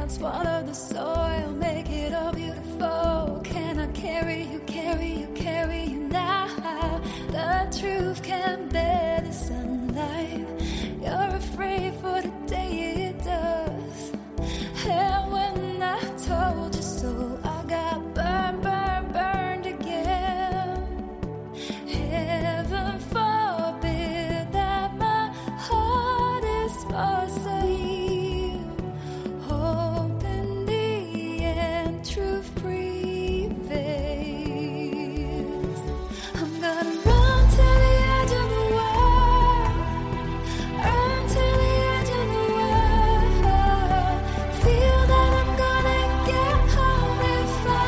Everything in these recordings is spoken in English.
ground, swallow the soil, make it all beautiful. Can I carry you, carry you, carry you now? The truth can bear the sunlight. You're afraid for the day it does. And when I told you so, I got burned, burned, burned again. Heaven forbid that my heart is forced to yield. Hope in the end, truth prevails. I'm gonna run to the edge of the world, run to the edge of the world. Feel that I'm gonna get home if I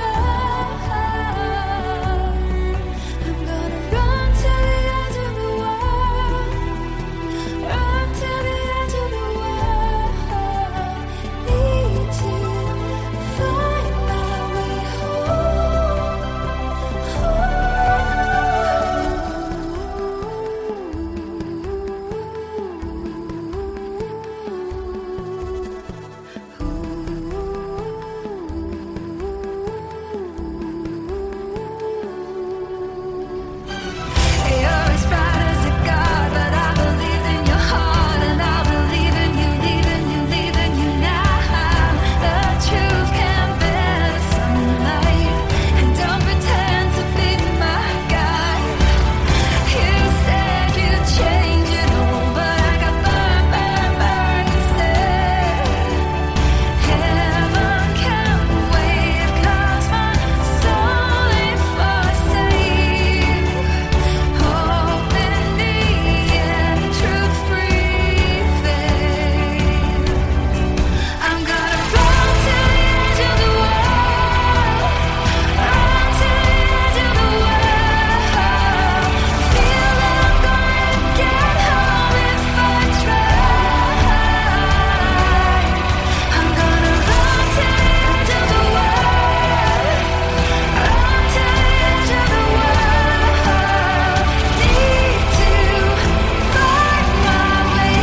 try. I'm gonna run to the edge of the world, run to the edge of the world. Need to find my way You're as bright as a god, but I believe in your heart, and I believe in you, leaving you now. The truth can bear the sunlight, and don't pretend to be my guide. You said you'd change it all, but I got burned, burned, burned instead. Heaven can't wait, 'cause my soul ain't for sale. Hope in the end, truth prevails. I'm gonna run to the edge of the world, run to the edge of the world. Feel that I'm gonna get home if I try. I'm gonna run to the edge of the world, run to the edge of the world. Need to find my way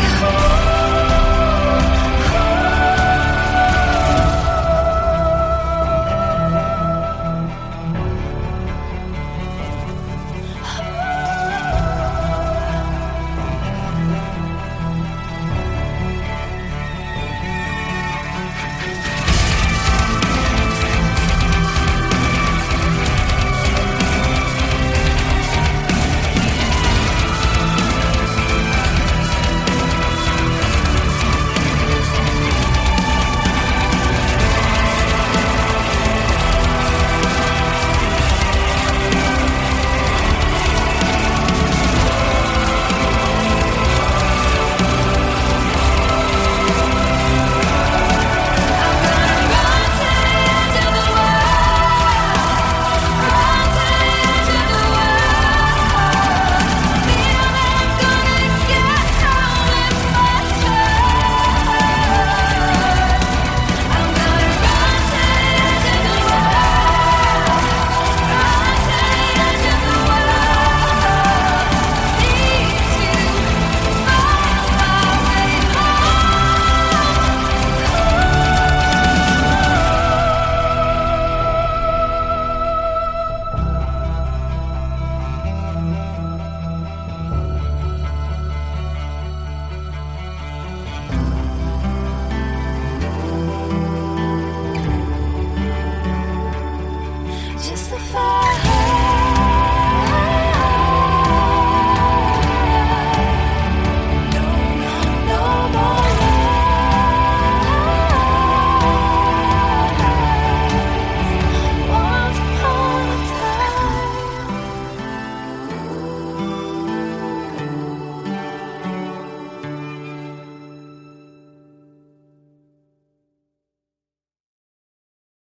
just the fire.